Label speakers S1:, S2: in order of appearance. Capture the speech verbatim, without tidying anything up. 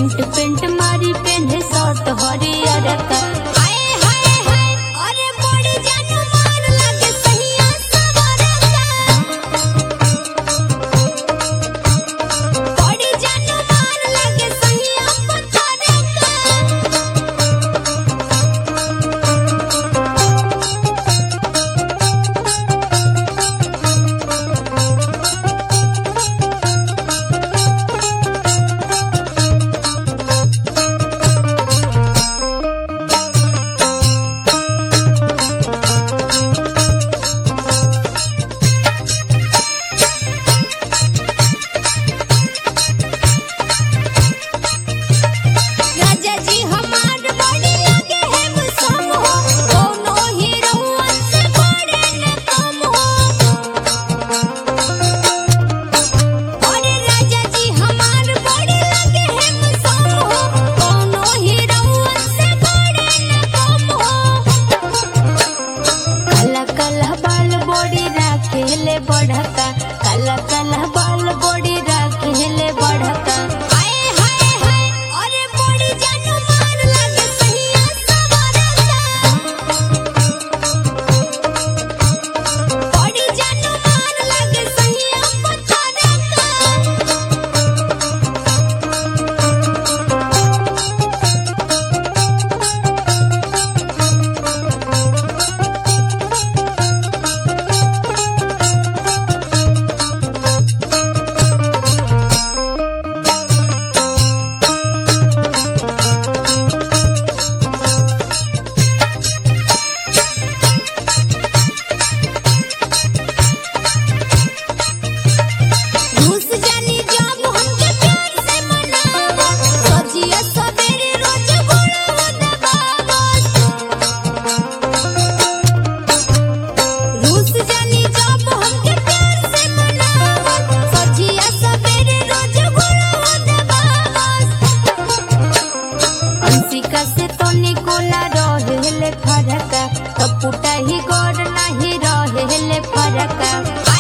S1: जींट paint मारी पेन्हे shirt हरियर का हाय हाय हाय अरे बड़ी जानू मार लगे सहिया सवरता बड़ी जानू मार लगे सहिया पथरता राजा जी हमार बड़ी लगे है मुसम हो कोनो हीरोवन से बड़े न कम हो अरे राजा जी हमार बड़ी लगे है मुसम हो कोनो हीरोवन से बड़े न कम हो काला काला बाल बड़ी राखेले बढ़का काला काला बाल बड़ी राखेले बढ़का हाय हाय हाय अरे बड़ी जानू मार लगे सहिया सवरता बड़ी जानू मार लगे सहिया पथरता घुस जानी जब हमके प्यार से मनावा सजिया सवेरे रोज गोड़वा दबावा घुस जानी जब हमके प्यार से मनावा सजिया सवेरे रोज गोड़वा दबावा अंशिका से तो निकोला रहेले फरका कपुटा ही गौर नहीं रहेले फरका